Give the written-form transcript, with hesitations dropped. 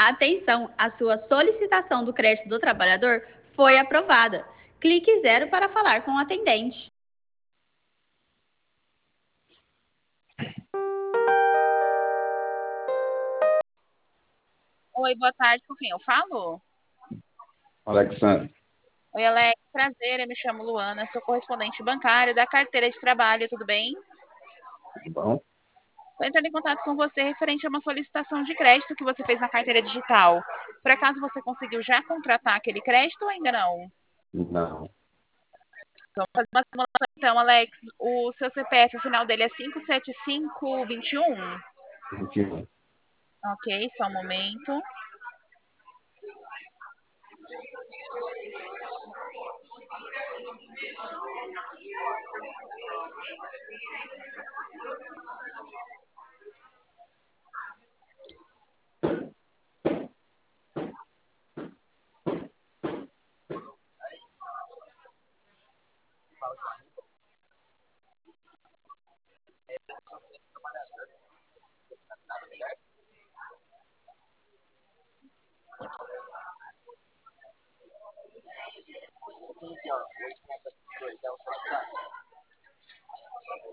Atenção, a sua solicitação do crédito do trabalhador foi aprovada. Clique 0 para falar com o atendente. Oi, boa tarde, com quem eu falo? Alexandre. Oi, Alex, prazer, eu me chamo Luana, sou correspondente bancário da carteira de trabalho, tudo bem? Tudo bom? Estou entrando em contato com você referente a uma solicitação de crédito que você fez na carteira digital. Por acaso você conseguiu já contratar aquele crédito ou ainda não? Não. Vamos fazer uma simulação então, Alex. O seu CPF, o final dele é 57521? 21. Ok, só um momento.